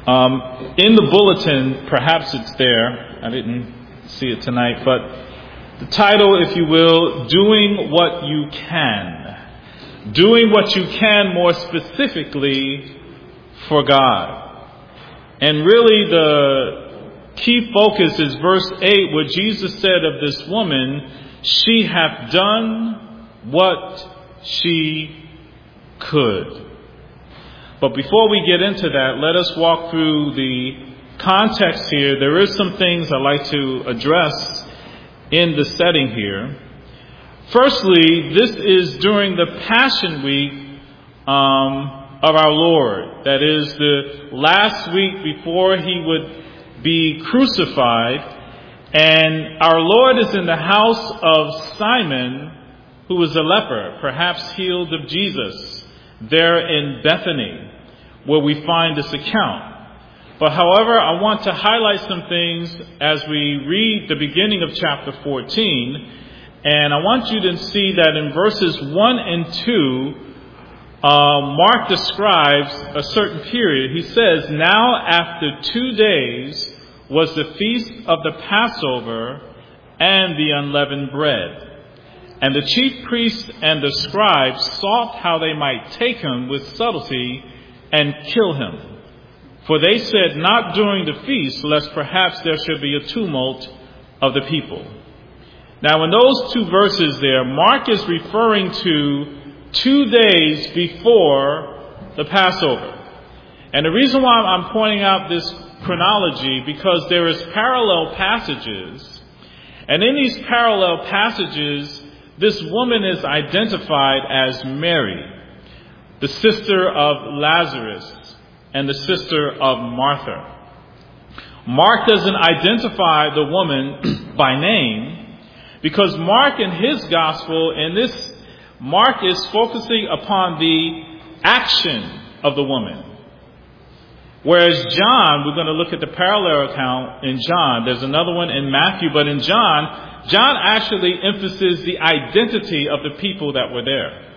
In the bulletin, perhaps it's there. I didn't see it tonight, but the title, if you will, Doing What You Can. Doing what you can more specifically for God. And really the key focus is verse 8, where Jesus said of this woman, she hath done what she could. But before we get into that, let us walk through the context here. There is some things I'd like to address in the setting here. Firstly, this is during the Passion Week of our Lord. That is the last week before he would be crucified. And our Lord is in the house of Simon, who was a leper, perhaps healed of Jesus, there in Bethany, where we find this account. But however, I want to highlight some things as we read the beginning of chapter 14. And I want you to see that in verses 1 and 2, Mark describes a certain period. He says, now after 2 days was the feast of the Passover and the unleavened bread. And the chief priests and the scribes sought how they might take him with subtlety and kill him. For they said, not during the feast, lest perhaps there should be a tumult of the people. Now in those two verses there, Mark is referring to 2 days before the Passover. And the reason why I'm pointing out this chronology, because there is parallel passages. And in these parallel passages, this woman is identified as Mary, the sister of Lazarus and the sister of Martha. Mark doesn't identify the woman by name because Mark in his gospel, Mark is focusing upon the action of the woman. Whereas John, we're going to look at the parallel account in John. There's another one in Matthew, but in John actually emphasizes the identity of the people that were there.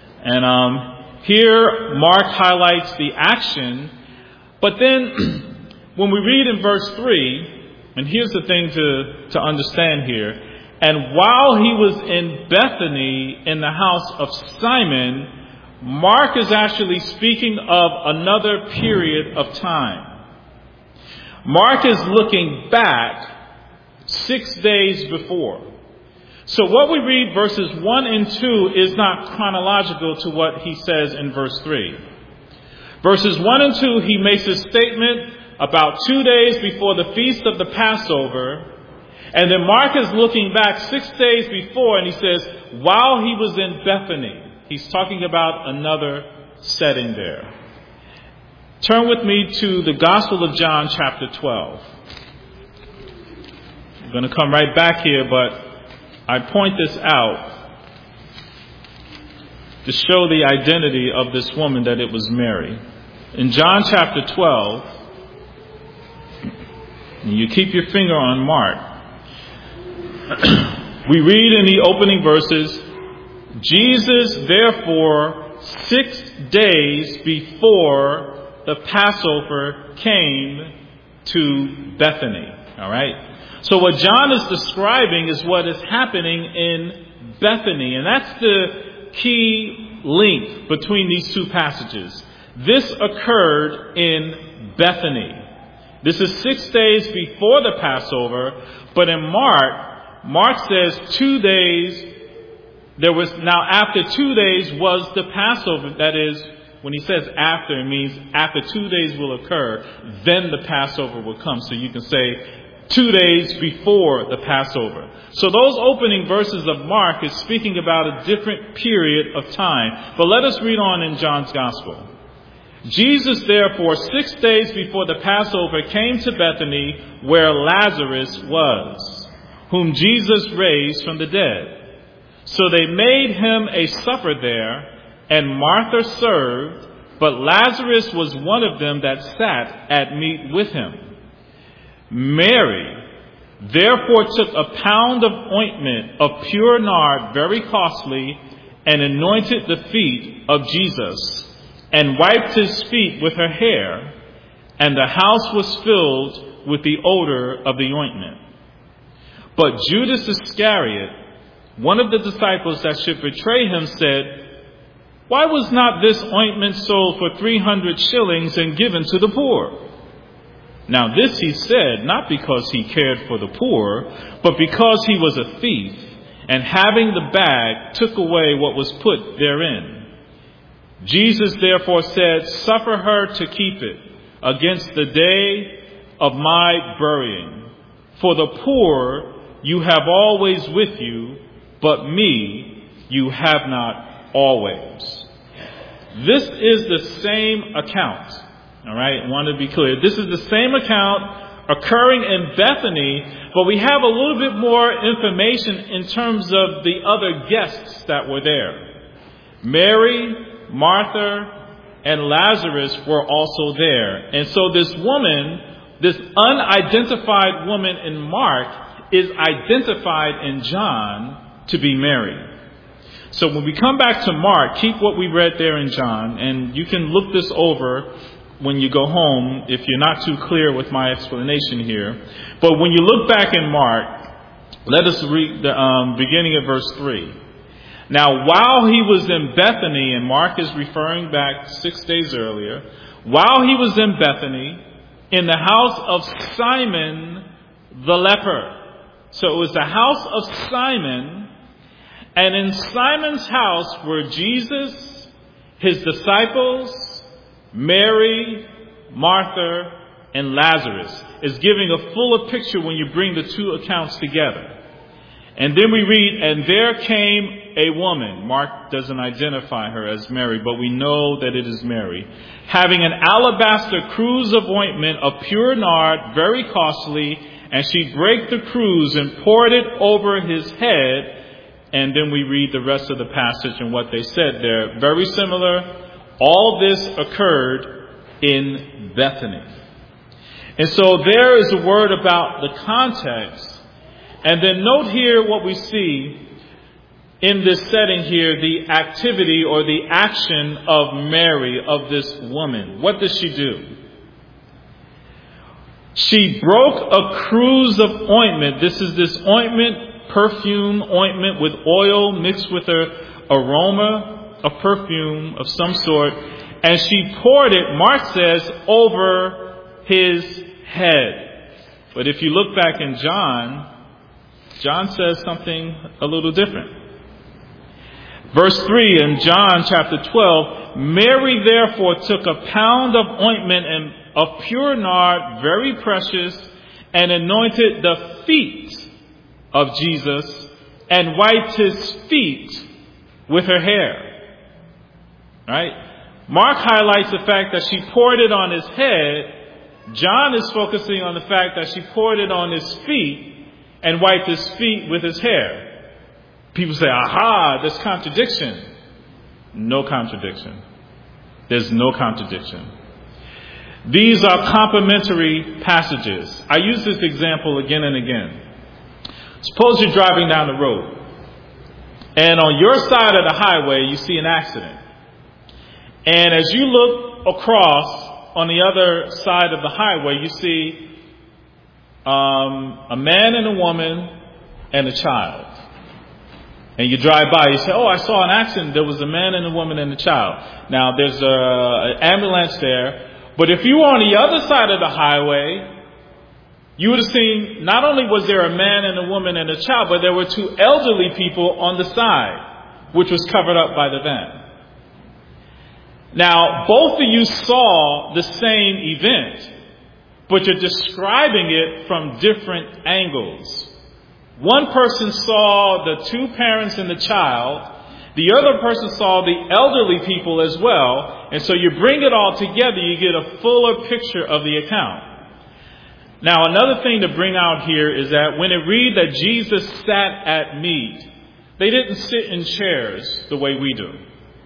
And here Mark highlights the action. But then when we read in verse 3, and here's the thing to understand here. And while he was in Bethany in the house of Simon, Mark is actually speaking of another period of time. Mark is looking back 6 days before. So what we read verses 1 and 2 is not chronological to what he says in verse 3. Verses 1 and 2, he makes a statement about 2 days before the feast of the Passover. And then Mark is looking back 6 days before, and he says, while he was in Bethany. He's talking about another setting there. Turn with me to the Gospel of John, chapter 12. I'm going to come right back here, but I point this out to show the identity of this woman, that it was Mary. In John chapter 12, and you keep your finger on Mark, we read in the opening verses, Jesus, therefore, 6 days before the Passover came to Bethany. All right? So what John is describing is what is happening in Bethany. And that's the key link between these two passages. This occurred in Bethany. This is 6 days before the Passover. But in Mark says 2 days. Now after 2 days was the Passover. That is, when he says after, it means after 2 days will occur, then the Passover will come. So you can say 2 days before the Passover. So those opening verses of Mark is speaking about a different period of time. But let us read on in John's Gospel. Jesus, therefore, 6 days before the Passover came to Bethany, where Lazarus was, whom Jesus raised from the dead. So they made him a supper there, and Martha served, but Lazarus was one of them that sat at meat with him. Mary therefore took a pound of ointment of pure nard, very costly, and anointed the feet of Jesus, and wiped his feet with her hair, and the house was filled with the odor of the ointment. But Judas Iscariot, one of the disciples that should betray him, said, "Why was not this ointment sold for 300 shillings and given to the poor?" Now this he said, not because he cared for the poor, but because he was a thief, and having the bag, took away what was put therein. Jesus therefore said, "Suffer her to keep it against the day of my burying. For the poor you have always with you, but me you have not always." This is the same account. All right, I want to be clear. This is the same account occurring in Bethany, but we have a little bit more information in terms of the other guests that were there. Mary, Martha, and Lazarus were also there. And so this woman, this unidentified woman in Mark, is identified in John to be Mary. So when we come back to Mark, keep what we read there in John, and you can look this over when you go home if you're not too clear with my explanation here. But when you look back in Mark, let us read the beginning of verse 3. Now, while he was in Bethany, and Mark is referring back 6 days earlier, while he was in Bethany, in the house of Simon the leper. So it was the house of Simon, and in Simon's house were Jesus, his disciples, Mary, Martha, and Lazarus. Is giving a fuller picture when you bring the two accounts together. And then we read, "And there came a woman," Mark doesn't identify her as Mary, but we know that it is Mary, "having an alabaster cruse of ointment of pure nard, very costly, and she brake the cruse and poured it over his head." And then we read the rest of the passage and what they said there. Very similar. All this occurred in Bethany. And so there is a word about the context. And then note here what we see in this setting here, the activity or the action of Mary, of this woman. What does she do? She broke a cruse of ointment. This is this ointment, perfume ointment with oil mixed with an aroma of perfume of some sort. And she poured it, Mark says, over his head. But if you look back in John says something a little different. Verse 3 in John chapter 12, "Mary therefore took a pound of ointment and of pure nard, very precious, and anointed the feet of Jesus and wiped his feet with her hair." Right? Mark highlights the fact that she poured it on his head. John is focusing on the fact that she poured it on his feet and wiped his feet with his hair. People say, "Aha, there's contradiction." No contradiction. There's no contradiction. These are complementary passages. I use this example again and again. Suppose you're driving down the road, and on your side of the highway, you see an accident. And as you look across on the other side of the highway, you see a man and a woman and a child. And you drive by, you say, "Oh, I saw an accident. There was a man and a woman and a child." Now, there's an ambulance there. But if you were on the other side of the highway, you would have seen not only was there a man and a woman and a child, but there were two elderly people on the side, which was covered up by the van. Now, both of you saw the same event, but you're describing it from different angles. One person saw the two parents and the child. The other person saw the elderly people as well. And so you bring it all together, you get a fuller picture of the account. Now, another thing to bring out here is that when it reads that Jesus sat at meat, they didn't sit in chairs the way we do.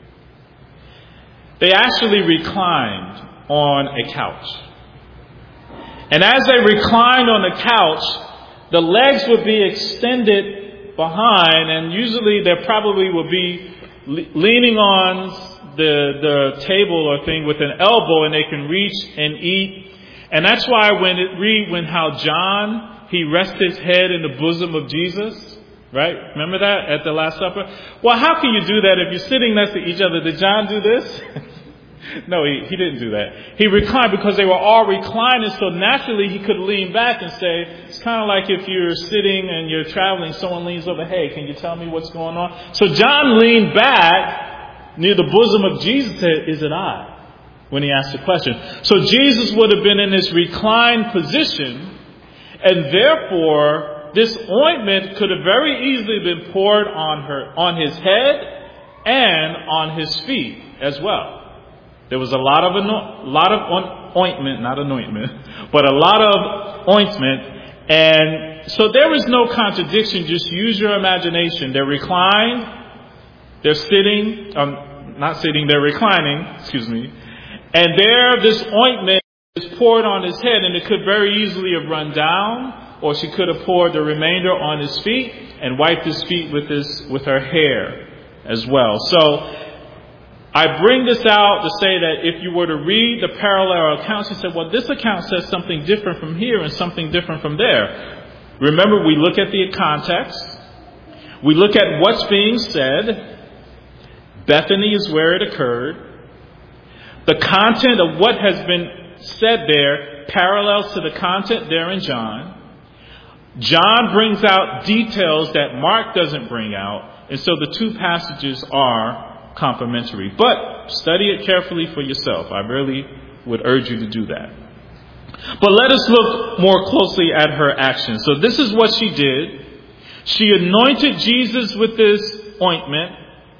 They actually reclined on a couch. And as they reclined on the couch, the legs would be extended behind, and usually they probably would be leaning on the table or thing with an elbow, and they can reach and eat And that's why when how John, he rests his head in the bosom of Jesus, right? Remember that at the Last Supper? Well, how can you do that if you're sitting next to each other? Did John do this? No, he didn't do that. He reclined because they were all reclining, so naturally he could lean back and say, it's kind of like if you're sitting and you're traveling, someone leans over, hey, can you tell me what's going on? So John leaned back near the bosom of Jesus and said, is it I? When he asked the question. So Jesus would have been in this reclined position, and therefore this ointment could have very easily been poured on his head and on his feet as well. There was a lot of ointment, not anointment, but a lot of ointment. And so there is no contradiction. Just use your imagination. They're reclined. They're sitting, not sitting, they're reclining, excuse me. And there, this ointment is poured on his head, and it could very easily have run down, or she could have poured the remainder on his feet and wiped his feet with her hair as well. So I bring this out to say that if you were to read the parallel accounts, you said, well, this account says something different from here and something different from there. Remember, we look at the context. We look at what's being said. Bethany is where it occurred. The content of what has been said there parallels to the content there in John. John brings out details that Mark doesn't bring out. And so the two passages are complementary. But study it carefully for yourself. I really would urge you to do that. But let us look more closely at her actions. So this is what she did. She anointed Jesus with this ointment.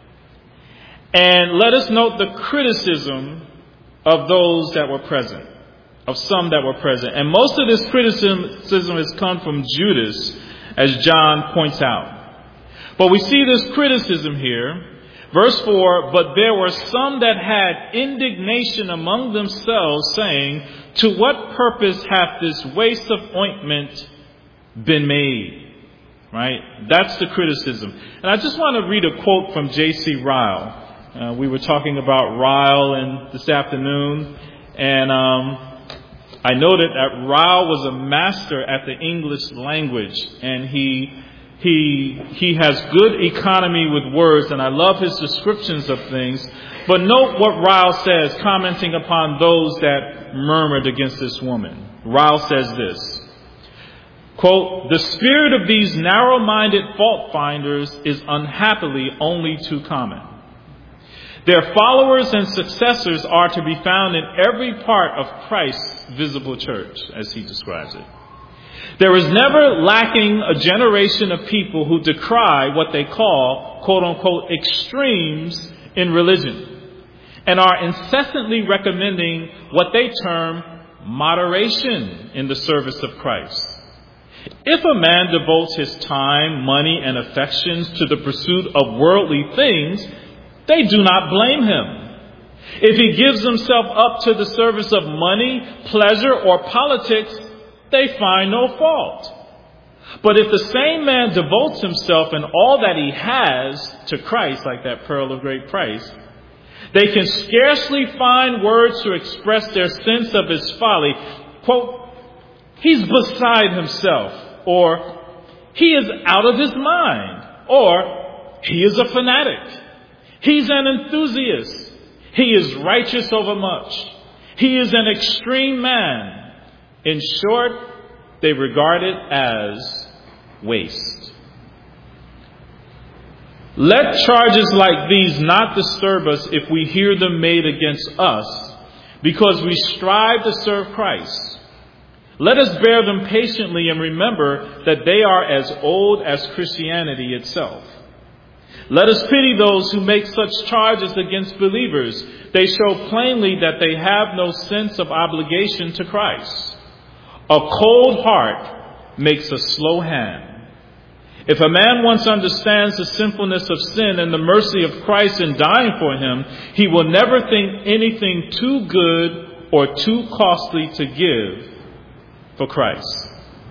And let us note the criticism of those that were present, of some that were present. And most of this criticism has come from Judas, as John points out. But we see this criticism here. Verse 4, but there were some that had indignation among themselves, saying, to what purpose hath this waste of ointment been made? Right? That's the criticism. And I just want to read a quote from J.C. Ryle. We were talking about Ryle this afternoon, and I noted that Ryle was a master at the English language, and he has good economy with words, and I love his descriptions of things. But note what Ryle says, commenting upon those that murmured against this woman. Ryle says this, quote, the spirit of these narrow-minded fault-finders is unhappily only too common. Their followers and successors are to be found in every part of Christ's visible church, as he describes it. There is never lacking a generation of people who decry what they call, quote unquote, extremes in religion, and are incessantly recommending what they term moderation in the service of Christ. If a man devotes his time, money, and affections to the pursuit of worldly things, they do not blame him. If he gives himself up to the service of money, pleasure, or politics, they find no fault. But if the same man devotes himself and all that he has to Christ, like that pearl of great price, they can scarcely find words to express their sense of his folly. Quote, he's beside himself, or he is out of his mind, or he is a fanatic. He's an enthusiast. He is righteous over much. He is an extreme man. In short, they regard it as waste. Let charges like these not disturb us if we hear them made against us, because we strive to serve Christ. Let us bear them patiently and remember that they are as old as Christianity itself. Let us pity those who make such charges against believers. They show plainly that they have no sense of obligation to Christ. A cold heart makes a slow hand. If a man once understands the sinfulness of sin and the mercy of Christ in dying for him, he will never think anything too good or too costly to give for Christ.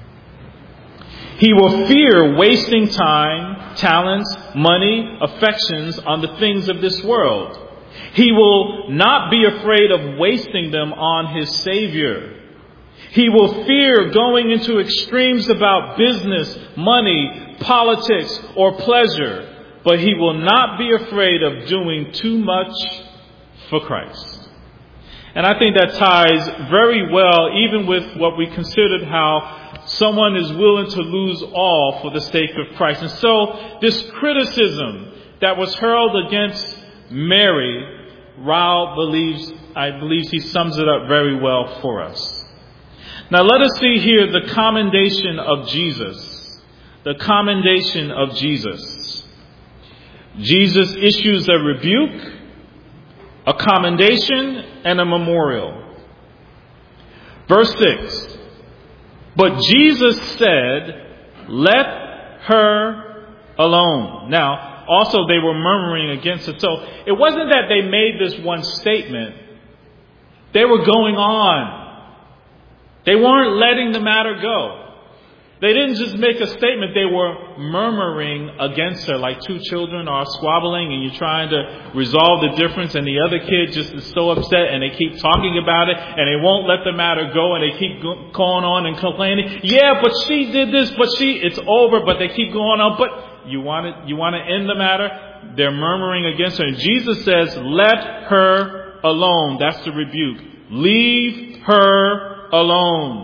He will fear wasting time, talents, money, affections on the things of this world. He will not be afraid of wasting them on his Savior. He will fear going into extremes about business, money, politics, or pleasure, but he will not be afraid of doing too much for Christ. And I think that ties very well even with what we considered how someone is willing to lose all for the sake of Christ. And so this criticism that was hurled against Mary, Ryle believes he sums it up very well for us. Now let us see here the commendation of Jesus. The commendation of Jesus. Jesus issues a rebuke, a commendation, and a memorial. Verse 6. But Jesus said, "Let her alone." Now, also they were murmuring against it. So it wasn't that they made this one statement. They were going on. They weren't letting the matter go. They didn't just make a statement. They were murmuring against her like two children are squabbling and you're trying to resolve the difference and the other kid just is so upset and they keep talking about it and they won't let the matter go and they keep going on and complaining. Yeah, but she did this, but it's over, but they keep going on. But you want to end the matter? They're murmuring against her. And Jesus says, "Let her alone." That's the rebuke. Leave her alone.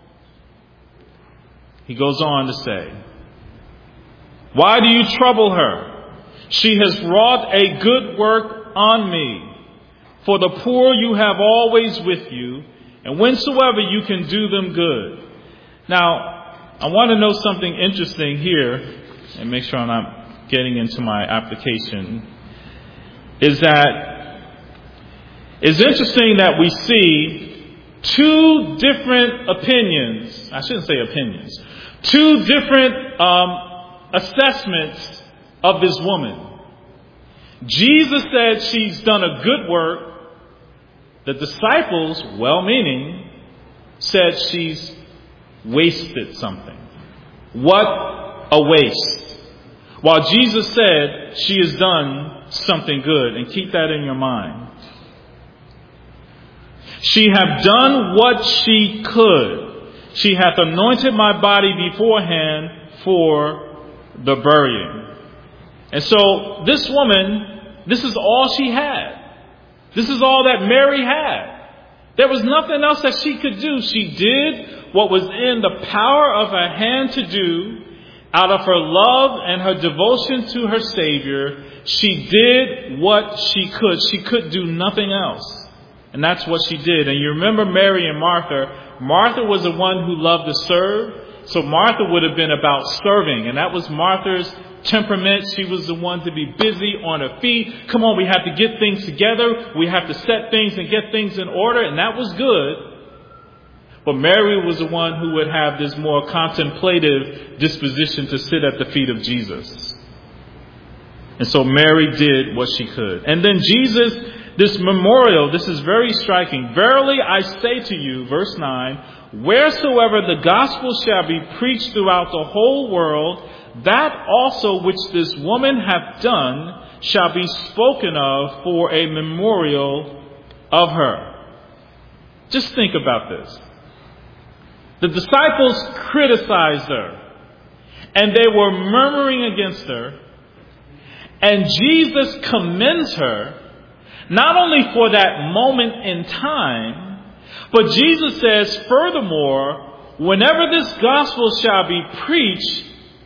He goes on to say, "Why do you trouble her? She has wrought a good work on me. For the poor you have always with you, and whensoever you can do them good." Now, I want to know something interesting here, and make sure I'm not getting into my application, is that it's interesting that we see two different opinions. I shouldn't say opinions. Two different assessments of this woman. Jesus said she's done a good work. The disciples, well-meaning, said she's wasted something. What a waste. While Jesus said she has done something good. And keep that in your mind. She hath done what she could. She hath anointed my body beforehand for the burying. And so this woman, this is all she had. This is all that Mary had. There was nothing else that she could do. She did what was in the power of her hand to do. Out of her love and her devotion to her Savior, she did what she could. She could do nothing else. And that's what she did. And you remember Mary and Martha. Martha was the one who loved to serve. So Martha would have been about serving. And that was Martha's temperament. She was the one to be busy on her feet. Come on, we have to get things together. We have to set things and get things in order. And that was good. But Mary was the one who would have this more contemplative disposition to sit at the feet of Jesus. And so Mary did what she could. And then Jesus, this memorial, this is very striking. "Verily I say to you," verse 9, "wheresoever the gospel shall be preached throughout the whole world, that also which this woman hath done shall be spoken of for a memorial of her." Just think about this. The disciples criticized her, and they were murmuring against her, and Jesus commends her, not only for that moment in time, but Jesus says, furthermore, whenever this gospel shall be preached,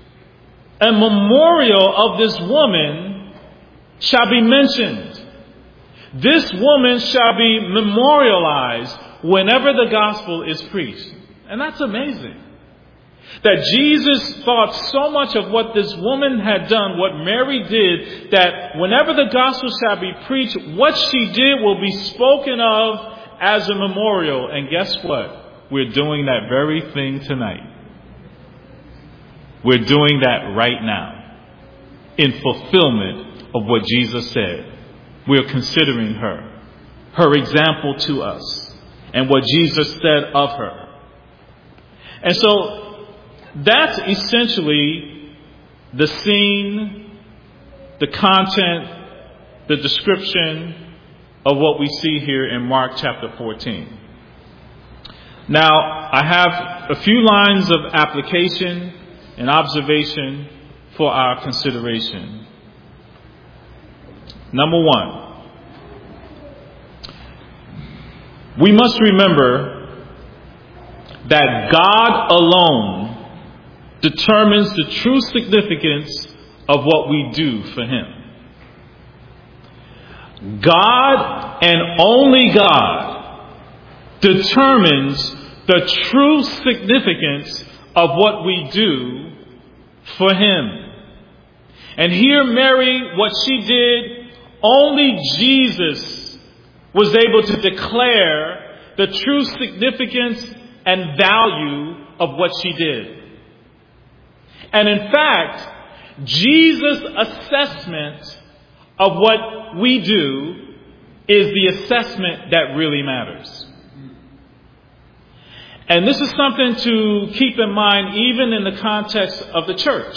a memorial of this woman shall be mentioned. This woman shall be memorialized whenever the gospel is preached. And that's amazing. That Jesus thought so much of what this woman had done, what Mary did, that whenever the gospel shall be preached, what she did will be spoken of as a memorial. And guess what? We're doing that very thing tonight. We're doing that right now in fulfillment of what Jesus said. We're considering her example to us, and what Jesus said of her. And so that's essentially the scene, the content, the description of what we see here in Mark chapter 14. Now, I have a few lines of application and observation for our consideration. Number one, we must remember that God alone determines the true significance of what we do for Him. God and only God determines the true significance of what we do for Him. And here, Mary, what she did, only Jesus was able to declare the true significance and value of what she did. And in fact, Jesus' assessment of what we do is the assessment that really matters. And this is something to keep in mind even in the context of the church.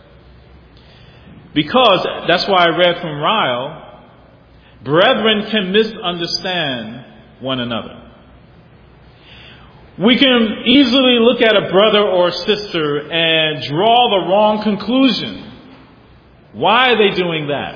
Because, that's why I read from Ryle, brethren can misunderstand one another. We can easily look at a brother or sister and draw the wrong conclusion. Why are they doing that?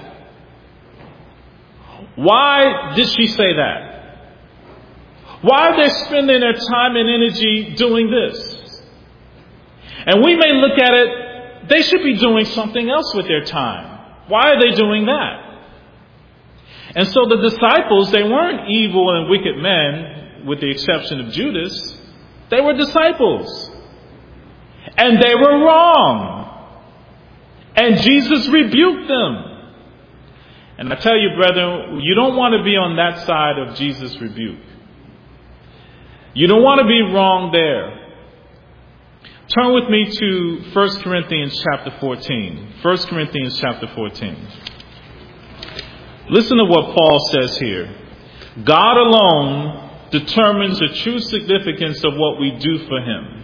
Why did she say that? Why are they spending their time and energy doing this? And we may look at it, they should be doing something else with their time. Why are they doing that? And so the disciples, they weren't evil and wicked men, with the exception of Judas. They were disciples. And they were wrong. And Jesus rebuked them. And I tell you, brethren, you don't want to be on that side of Jesus' rebuke. You don't want to be wrong there. Turn with me to 1 Corinthians chapter 14. 1 Corinthians chapter 14. Listen to what Paul says here. God alone determines the true significance of what we do for Him.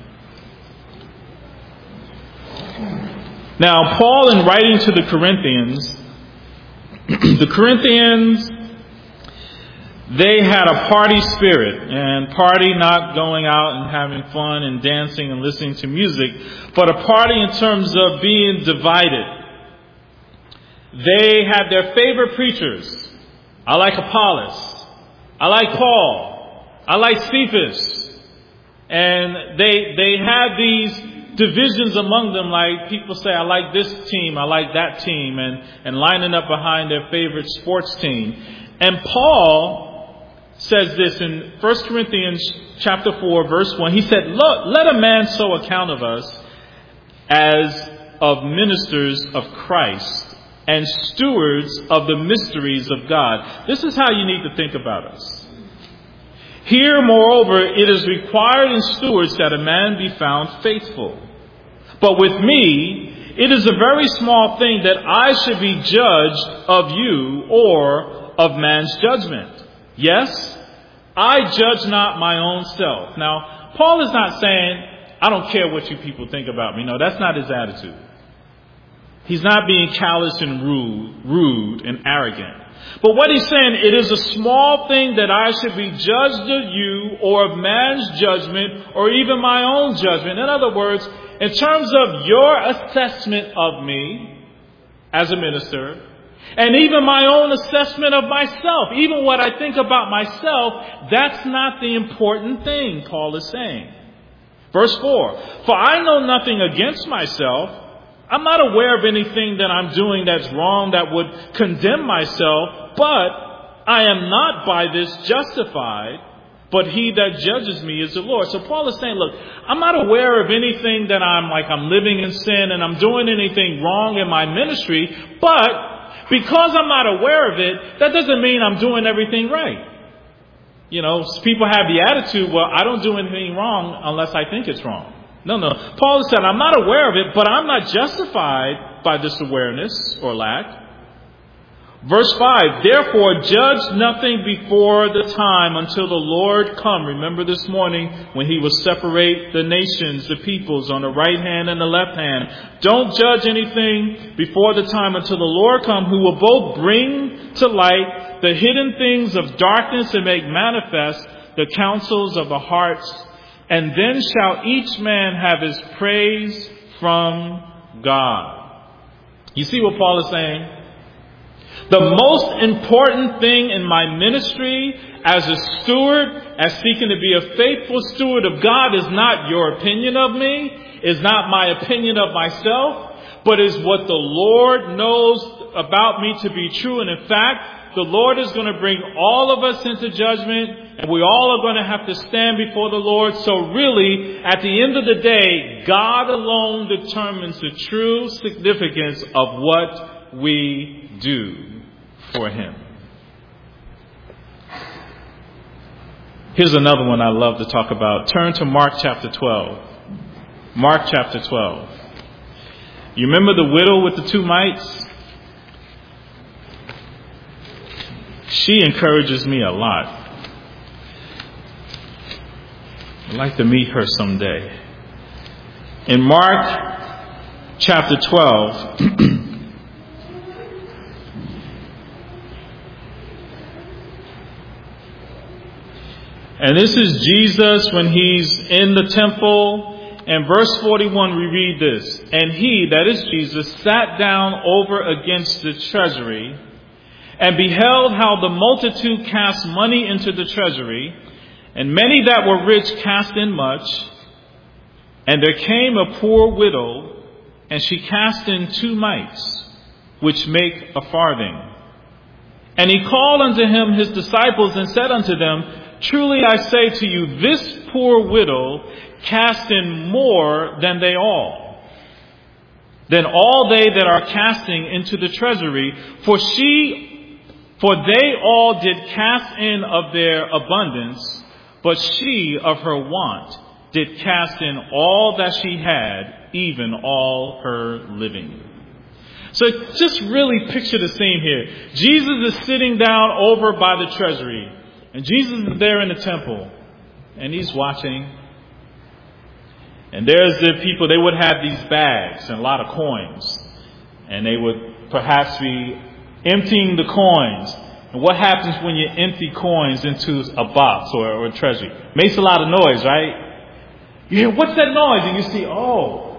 Now, Paul, in writing to the Corinthians, they had a party spirit, and party not going out and having fun and dancing and listening to music, but a party in terms of being divided. They had their favorite preachers. I like Apollos. I like Paul. I like Cephas. And they had these divisions among them, like people say, I like this team, I like that team, and lining up behind their favorite sports team. And Paul says this in 1 Corinthians chapter 4, verse 1. He said, "Look, let a man so account of us as of ministers of Christ and stewards of the mysteries of God." This is how you need to think about us. Here, moreover, it is required in stewards that a man be found faithful. But with me, it is a very small thing that I should be judged of you or of man's judgment. Yes, I judge not my own self. Now, Paul is not saying, I don't care what you people think about me. No, that's not his attitude. He's not being callous and rude and arrogant. But what he's saying, it is a small thing that I should be judged of you or of man's judgment or even my own judgment. In other words, in terms of your assessment of me as a minister, and even my own assessment of myself, even what I think about myself, that's not the important thing, Paul is saying. Verse 4, "For I know nothing against myself. I'm not aware of anything that I'm doing that's wrong that would condemn myself, but I am not by this justified, but he that judges me is the Lord." So Paul is saying, look, I'm not aware of anything that I'm living in sin and I'm doing anything wrong in my ministry, but because I'm not aware of it, that doesn't mean I'm doing everything right. You know, people have the attitude, well, I don't do anything wrong unless I think it's wrong. No. Paul has said, I'm not aware of it, but I'm not justified by this awareness or lack. Verse 5, "Therefore judge nothing before the time until the Lord come." Remember this morning when he will separate the nations, the peoples on the right hand and the left hand. Don't judge anything before the time until the Lord come, who will both bring to light the hidden things of darkness and make manifest the counsels of the hearts. and then shall each man have his praise from God. You see what Paul is saying? The most important thing in my ministry as a steward, as seeking to be a faithful steward of God, is not your opinion of me, is not my opinion of myself, but is what the Lord knows about me to be true. And in fact, the Lord is going to bring all of us into judgment, and we all are going to have to stand before the Lord. So really, at the end of the day, God alone determines the true significance of what we do for Him. Here's another one I love to talk about. Turn to Mark chapter 12. Mark chapter 12. You remember the widow with the 2 mites? She encourages me a lot. I'd like to meet her someday. In Mark chapter 12, and this is Jesus when He's in the temple. And verse 41, we read this. And He, that is Jesus, sat down over against the treasury, and beheld how the multitude cast money into the treasury, and many that were rich cast in much. And there came a poor widow, and she cast in 2 mites, which make a farthing. And He called unto Him His disciples, and said unto them, Truly I say to you, this poor widow cast in more than they all, than all they that are casting into the treasury. For they all did cast in of their abundance, but she of her want did cast in all that she had, even all her living. So just really picture the scene here. Jesus is sitting down over by the treasury, and Jesus is there in the temple, and He's watching. And there's the people, they would have these bags and a lot of coins. And they would perhaps be emptying the coins. And what happens when you empty coins into a box or a treasury? Makes a lot of noise, right? You hear, what's that noise? And you see, oh,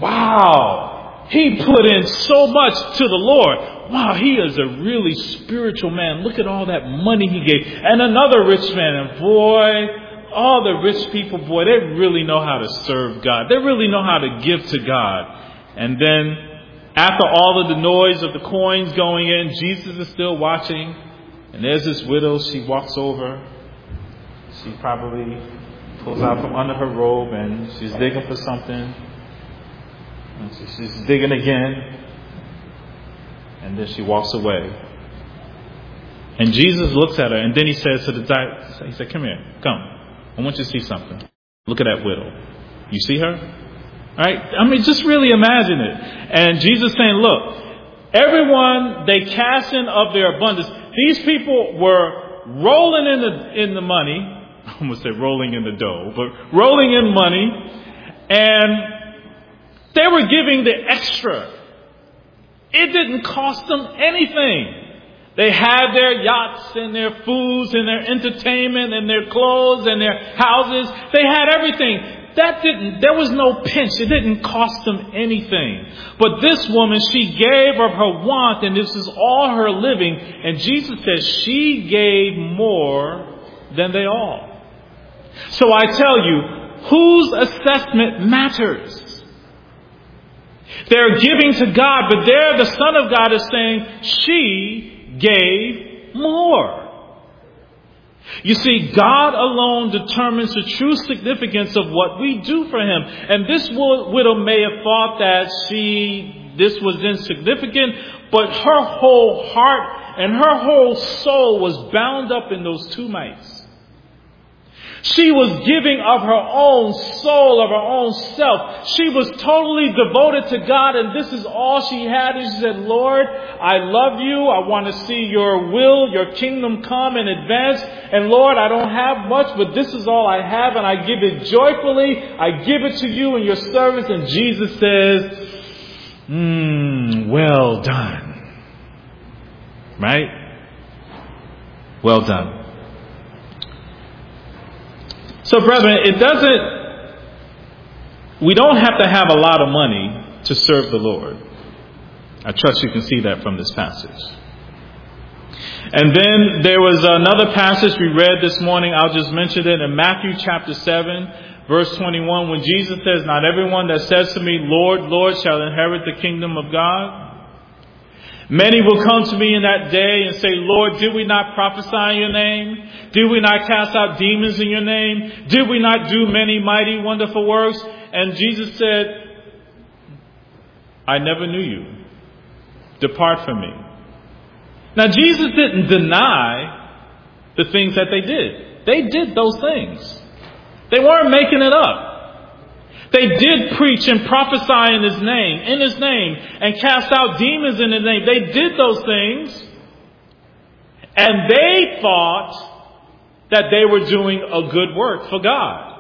wow, he put in so much to the Lord. Wow, he is a really spiritual man. Look at all that money he gave. And another rich man, and boy, all the rich people, boy, they really know how to serve God. They really know how to give to God. And then after all of the noise of the coins going in, Jesus is still watching. And there's this widow. She walks over. She probably pulls out from under her robe, and she's digging for something. And she's digging again. And then she walks away. And Jesus looks at her, and then He says to the disciples, He said, come here, come. I want you to see something. Look at that widow. You see her? All right? I mean, just really imagine it. And Jesus saying, look, everyone, they cast in of their abundance. These people were rolling in the money. I almost said rolling in the dough, but rolling in money. And they were giving the extra. It didn't cost them anything. They had their yachts and their foods and their entertainment and their clothes and their houses. They had everything. There was no pinch. It didn't cost them anything. But this woman, she gave of her want, and this is all her living. And Jesus says she gave more than they all. So I tell you, whose assessment matters? They're giving to God, but there the Son of God is saying she gave more. You see, God alone determines the true significance of what we do for Him. And this widow may have thought that this was insignificant, but her whole heart and her whole soul was bound up in those 2 mites. She was giving of her own soul, of her own self. She was totally devoted to God, and this is all she had. And she said, Lord, I love you. I want to see your will, your kingdom come in advance. And Lord, I don't have much, but this is all I have, and I give it joyfully. I give it to you in your service. And Jesus says, well done. Right? Well done. So, brethren, we don't have to have a lot of money to serve the Lord. I trust you can see that from this passage. And then there was another passage we read this morning. I'll just mention it in Matthew chapter 7, verse 21, when Jesus says, "Not everyone that says to me, Lord, Lord, shall inherit the kingdom of God. Many will come to me in that day and say, Lord, did we not prophesy in your name? Did we not cast out demons in your name? Did we not do many mighty, wonderful works?" And Jesus said, "I never knew you. Depart from me." Now, Jesus didn't deny the things that they did. They did those things. They weren't making it up. They did preach and prophesy in His name, and cast out demons in His name. They did those things. And they thought that they were doing a good work for God.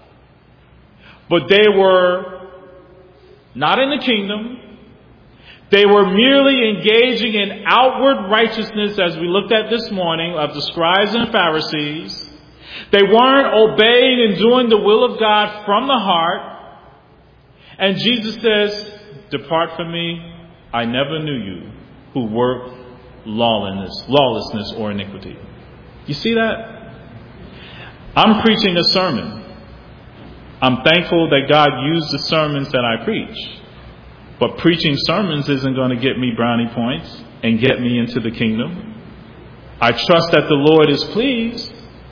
But they were not in the kingdom. They were merely engaging in outward righteousness, as we looked at this morning, of the scribes and Pharisees. They weren't obeying and doing the will of God from the heart. And Jesus says, "Depart from me, I never knew you, who work lawlessness or iniquity." You see that? I'm preaching a sermon. I'm thankful that God used the sermons that I preach. But preaching sermons isn't going to get me brownie points and get me into the kingdom. I trust that the Lord is pleased.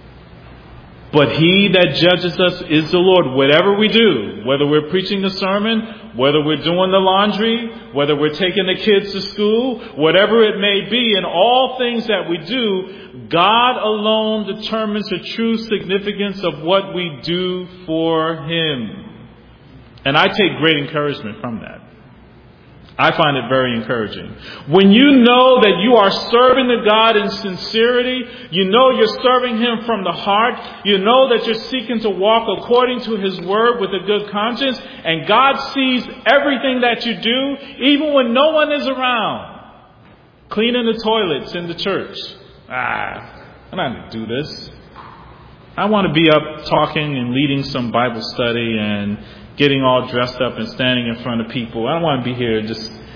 But He that judges us is the Lord. Whatever we do, whether we're preaching a sermon, whether we're doing the laundry, whether we're taking the kids to school, whatever it may be, in all things that we do, God alone determines the true significance of what we do for Him. And I take great encouragement from that. I find it very encouraging. When you know that you are serving the God in sincerity, you know you're serving Him from the heart, you know that you're seeking to walk according to His word with a good conscience, and God sees everything that you do, even when no one is around. Cleaning the toilets in the church. I'm not going to do this. I want to be up talking and leading some Bible study and getting all dressed up and standing in front of people. I don't want to be here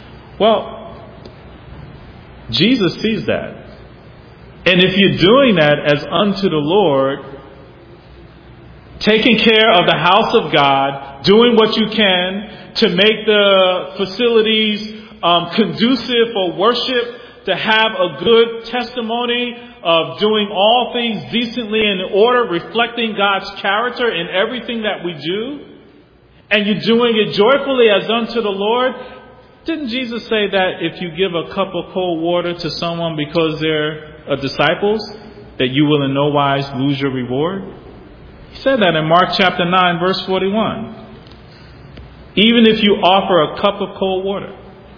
Jesus sees that. And if you're doing that as unto the Lord, taking care of the house of God, doing what you can to make the facilities conducive for worship, to have a good testimony of doing all things decently and in order, reflecting God's character in everything that we do, and you're doing it joyfully as unto the Lord. Didn't Jesus say that if you give a cup of cold water to someone because they're disciples, that you will in no wise lose your reward? He said that in Mark chapter 9, verse 41. Even if you offer a cup of cold water.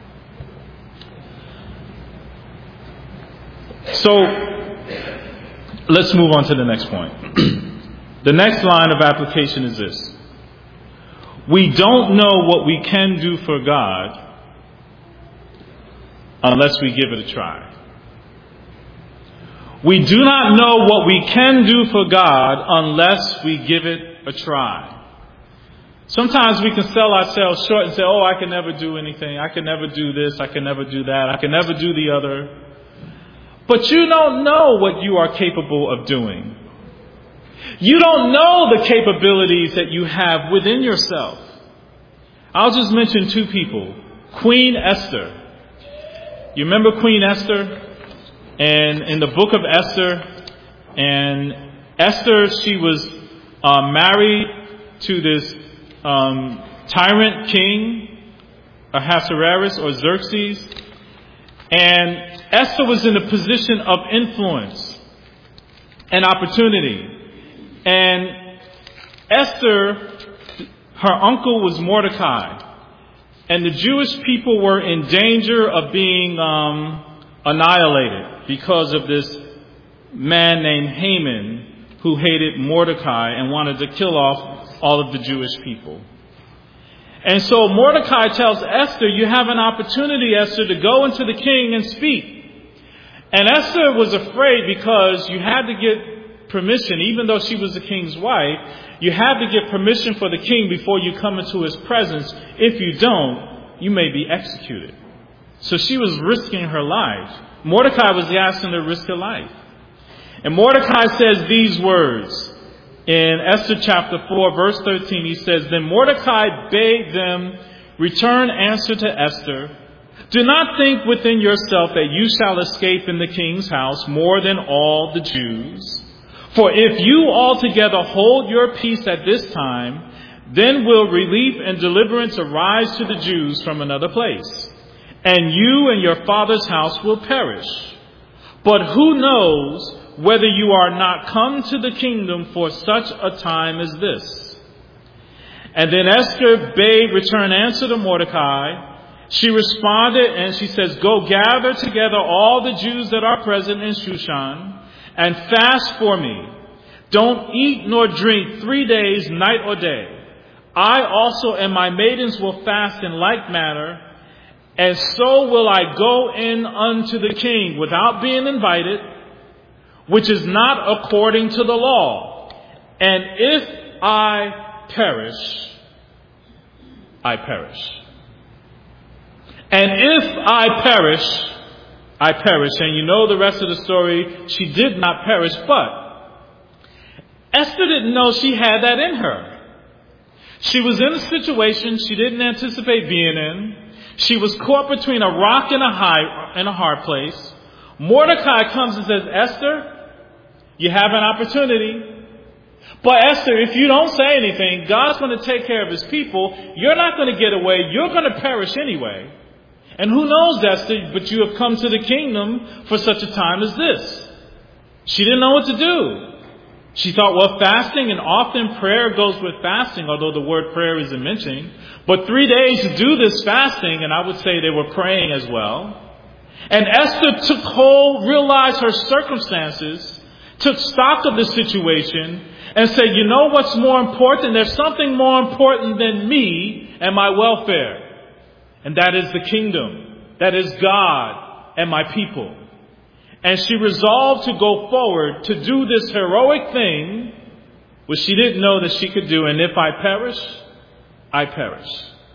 So, let's move on to the next point. The next line of application is this. We don't know what we can do for God unless we give it a try. We do not know what we can do for God unless we give it a try. Sometimes we can sell ourselves short and say, I can never do anything. I can never do this. I can never do that. I can never do the other. But you don't know what you are capable of doing. You don't know the capabilities that you have within yourself. I'll just mention two people. Queen Esther. You remember Queen Esther? And in the book of Esther, and Esther, she was married to this tyrant king, Ahasuerus or Xerxes. And Esther was in a position of influence and opportunity. And Esther, her uncle was Mordecai. And the Jewish people were in danger of being annihilated because of this man named Haman who hated Mordecai and wanted to kill off all of the Jewish people. And so Mordecai tells Esther, you have an opportunity, Esther, to go into the king and speak. And Esther was afraid because you had to get permission, even though she was the king's wife. You have to get permission for the king before you come into his presence. If you don't, you may be executed. So she was risking her life. Mordecai was asking her to risk her life. And Mordecai says these words in Esther chapter 4, verse 13. He says, "Then Mordecai bade them return answer to Esther. Do not think within yourself that you shall escape in the king's house more than all the Jews. For if you altogether hold your peace at this time, then will relief and deliverance arise to the Jews from another place, and you and your father's house will perish. But who knows whether you are not come to the kingdom for such a time as this?" And then Esther bade return answer to Mordecai. She responded and she says, "Go gather together all the Jews that are present in Shushan and fast for me. Don't eat nor drink 3 days, night or day. I also and my maidens will fast in like manner, and so will I go in unto the king without being invited, which is not according to the law. And if I perish, I perish. And if I perish, I perish." And you know the rest of the story. She did not perish, but Esther didn't know she had that in her. She was in a situation she didn't anticipate being in. She was caught between a rock and a hard place. Mordecai comes and says, "Esther, you have an opportunity. But Esther, if you don't say anything, God's going to take care of his people. You're not going to get away. You're going to perish anyway. And who knows, Esther, but you have come to the kingdom for such a time as this." She didn't know what to do. She thought, well, fasting, and often prayer goes with fasting, although the word prayer isn't mentioned. But 3 days to do this fasting, and I would say they were praying as well. And Esther took hold, realized her circumstances, took stock of the situation, and said, you know what's more important? There's something more important than me and my welfare. And that is the kingdom. That is God and my people. And she resolved to go forward to do this heroic thing, which she didn't know that she could do. And if I perish, I perish.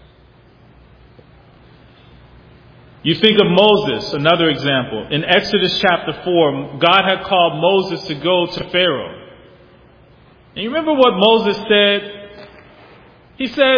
You think of Moses, another example. In Exodus chapter 4, God had called Moses to go to Pharaoh. And you remember what Moses said? He said,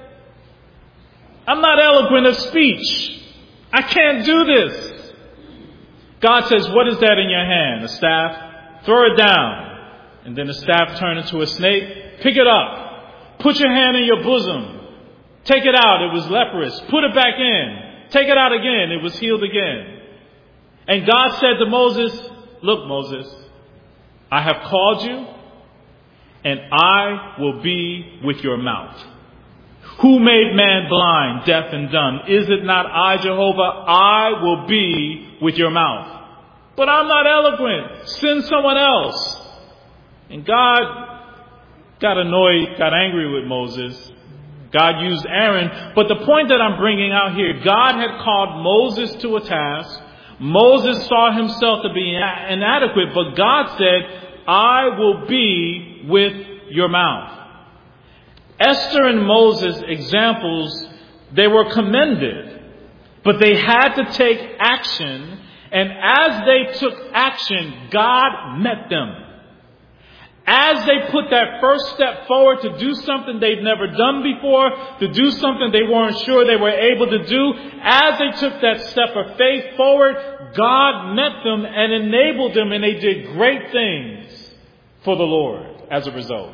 "I'm not eloquent of speech. I can't do this." God says, "What is that in your hand? A staff? Throw it down." And then the staff turned into a snake. "Pick it up. Put your hand in your bosom. Take it out. It was leprous. Put it back in. Take it out again. It was healed again." And God said to Moses, "Look, Moses, I have called you, and I will be with your mouth. Who made man blind, deaf, and dumb? Is it not I, Jehovah? I will be with your mouth. But I'm not eloquent. Send someone else." And God got annoyed, got angry with Moses. God used Aaron. But the point that I'm bringing out here, God had called Moses to a task. Moses saw himself to be inadequate, but God said, "I will be with your mouth." Esther and Moses examples, they were commended, but they had to take action. And as they took action, God met them. As they put that first step forward to do something they've never done before, to do something they weren't sure they were able to do, as they took that step of faith forward, God met them and enabled them, and they did great things for the Lord as a result.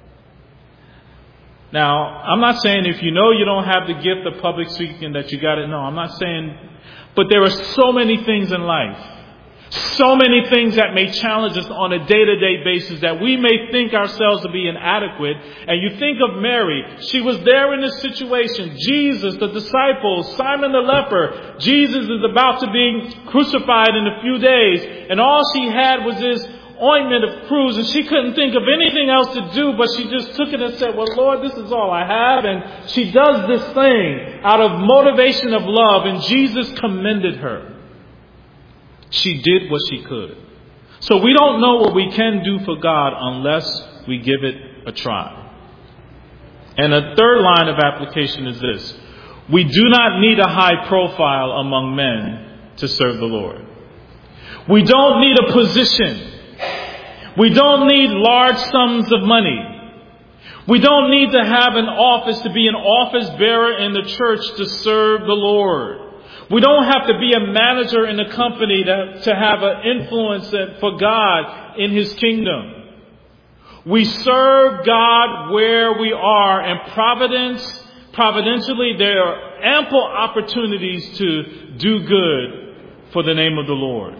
Now, I'm not saying if you know you don't have the gift of public speaking that you got it. No, I'm not saying, but there are so many things in life. So many things that may challenge us on a day-to-day basis that we may think ourselves to be inadequate. And you think of Mary. She was there in this situation. Jesus, the disciples, Simon the leper. Jesus is about to be crucified in a few days. And all she had was this ointment of cruse, and she couldn't think of anything else to do, but she just took it and said, well, Lord, this is all I have. And she does this thing out of motivation of love, and Jesus commended her. She did what she could. So we don't know what we can do for God unless we give it a try. And a third line of application is this. We do not need a high profile among men to serve the Lord. We don't need a position. We don't need large sums of money. We don't need to have an office to be an office bearer in the church to serve the Lord. We don't have to be a manager in a company to have an influence for God in His kingdom. We serve God where we are, and providentially there are ample opportunities to do good for the name of the Lord.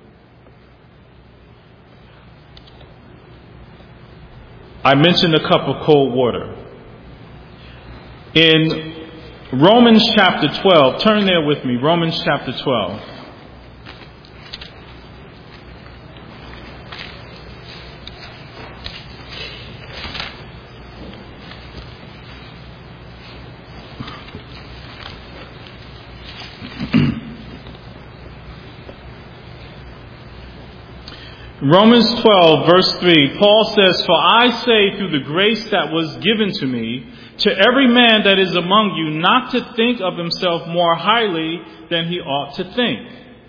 I mentioned a cup of cold water. In Romans chapter 12, turn there with me, Romans chapter 12. Romans 12, verse 3, Paul says, "For I say through the grace that was given to me, to every man that is among you, not to think of himself more highly than he ought to think,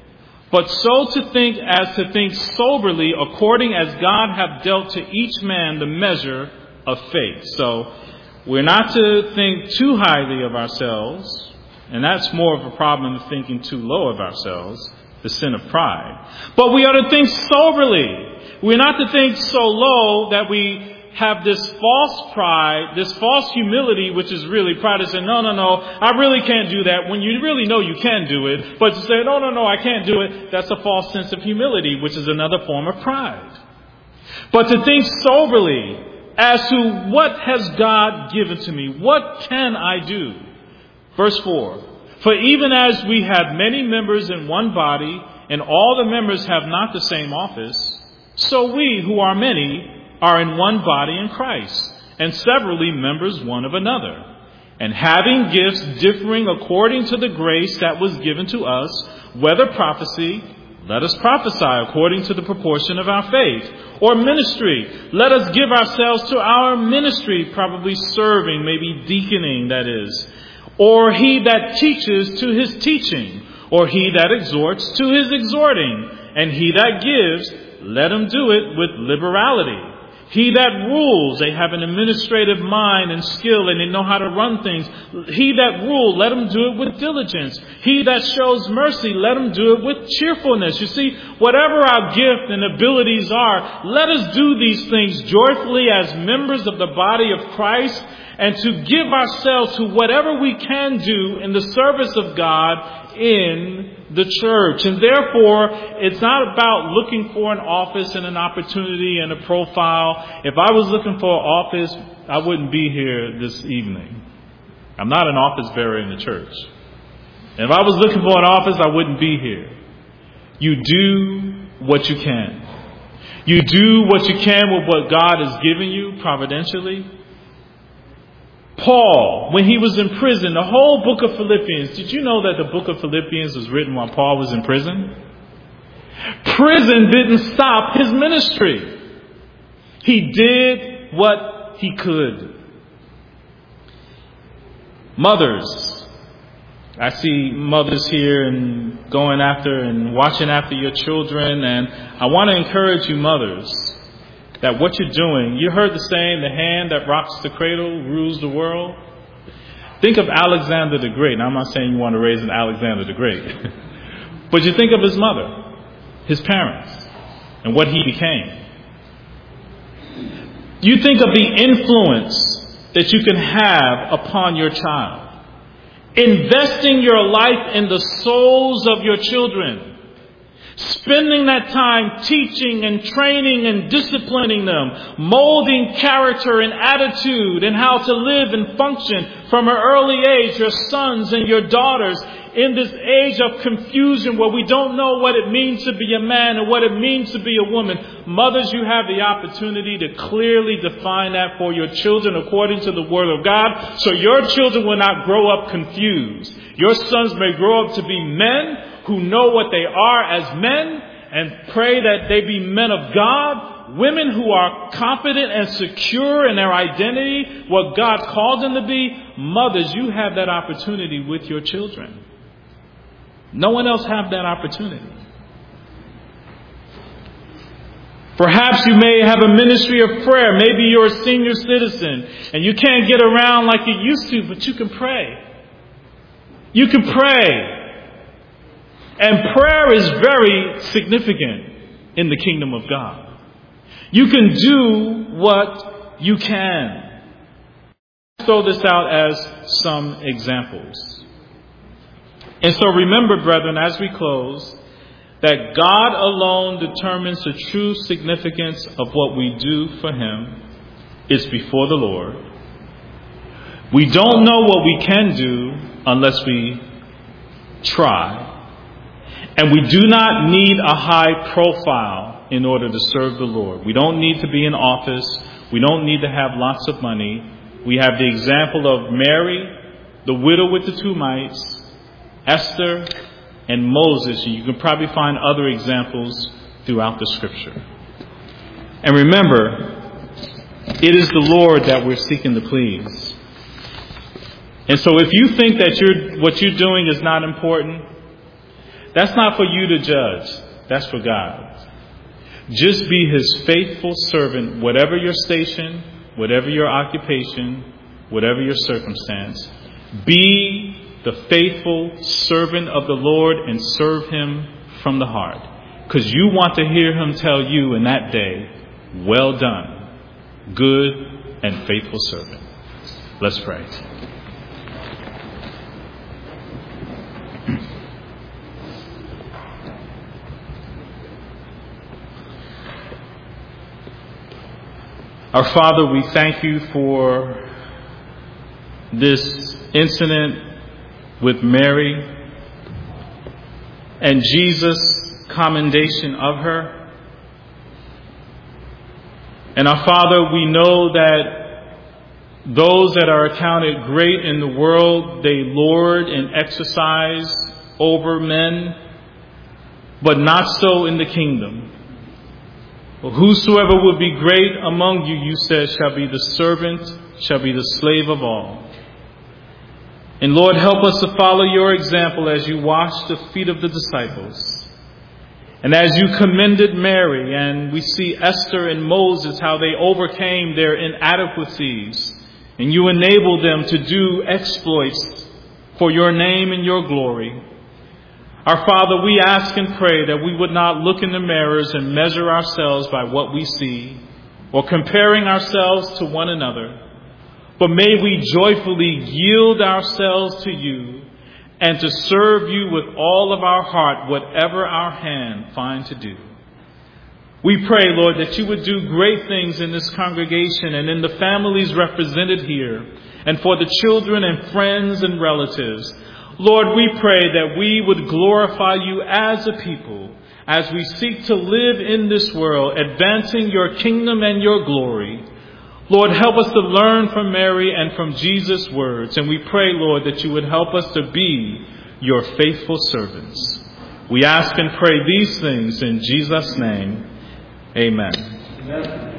but so to think as to think soberly, according as God hath dealt to each man the measure of faith." So we're not to think too highly of ourselves, and that's more of a problem than thinking too low of ourselves, the sin of pride. But we are to think soberly. We're not to think so low that we have this false pride, this false humility, which is really pride, to say, no, I really can't do that, when you really know you can do it. But to say, no, I can't do it, that's a false sense of humility, which is another form of pride. But to think soberly as to what has God given to me? What can I do? Verse 4. For even as we have many members in one body, and all the members have not the same office, so we who are many are in one body in Christ, and severally members one of another. And having gifts differing according to the grace that was given to us, whether prophecy, let us prophesy according to the proportion of our faith, or ministry, let us give ourselves to our ministry, probably serving, maybe deaconing, that is. Or he that teaches to his teaching, or he that exhorts to his exhorting, and he that gives, let him do it with liberality. He that rules, they have an administrative mind and skill, and they know how to run things. He that rules, let him do it with diligence. He that shows mercy, let him do it with cheerfulness. You see, whatever our gift and abilities are, let us do these things joyfully as members of the body of Christ, and to give ourselves to whatever we can do in the service of God in the church. And therefore, it's not about looking for an office and an opportunity and a profile. If I was looking for an office, I wouldn't be here this evening. I'm not an office bearer in the church. If I was looking for an office, I wouldn't be here. You do what you can. You do what you can with what God has given you providentially. Paul, when he was in prison, the whole book of Philippians, did you know that the book of Philippians was written while Paul was in prison? Prison didn't stop his ministry. He did what he could. Mothers, I see mothers here and going after and watching after your children, and I want to encourage you mothers that what you're doing, you heard the saying, the hand that rocks the cradle rules the world. Think of Alexander the Great. Now, I'm not saying you want to raise an Alexander the Great, but you think of his mother, his parents, and what he became. You think of the influence that you can have upon your child, investing your life in the souls of your children. Spending that time teaching and training and disciplining them, molding character and attitude and how to live and function from an early age, your sons and your daughters, in this age of confusion where we don't know what it means to be a man and what it means to be a woman. Mothers, you have the opportunity to clearly define that for your children according to the Word of God, so your children will not grow up confused. Your sons may grow up to be men who know what they are as men, and pray that they be men of God, women who are confident and secure in their identity, what God called them to be. Mothers, you have that opportunity with your children. No one else have that opportunity. Perhaps you may have a ministry of prayer. Maybe you're a senior citizen and you can't get around like you used to, but you can pray. You can pray. And prayer is very significant in the kingdom of God. You can do what you can. Throw this out as some examples. And so remember, brethren, as we close, that God alone determines the true significance of what we do for Him. It's before the Lord. We don't know what we can do unless we try. And we do not need a high profile in order to serve the Lord. We don't need to be in office. We don't need to have lots of money. We have the example of Mary, the widow with the 2 mites, Esther, and Moses. You can probably find other examples throughout the Scripture. And remember, it is the Lord that we're seeking to please. And so if you think that what you're doing is not important, that's not for you to judge. That's for God. Just be His faithful servant, whatever your station, whatever your occupation, whatever your circumstance. Be the faithful servant of the Lord and serve Him from the heart. Because you want to hear Him tell you in that day, well done, good and faithful servant. Let's pray. Our Father, we thank You for this incident with Mary and Jesus' commendation of her. And our Father, we know that those that are accounted great in the world, they lord and exercise over men, but not so in the kingdom. For whosoever would be great among you, You said, shall be the servant, shall be the slave of all. And Lord, help us to follow Your example as You washed the feet of the disciples. And as You commended Mary, and we see Esther and Moses, how they overcame their inadequacies. And You enabled them to do exploits for Your name and Your glory. Our Father, we ask and pray that we would not look in the mirrors and measure ourselves by what we see, or comparing ourselves to one another. But may we joyfully yield ourselves to You and to serve You with all of our heart, whatever our hand find to do. We pray, Lord, that You would do great things in this congregation and in the families represented here, and for the children and friends and relatives. Lord, we pray that we would glorify You as a people as we seek to live in this world, advancing Your kingdom and Your glory. Lord, help us to learn from Mary and from Jesus' words. And we pray, Lord, that You would help us to be Your faithful servants. We ask and pray these things in Jesus' name. Amen.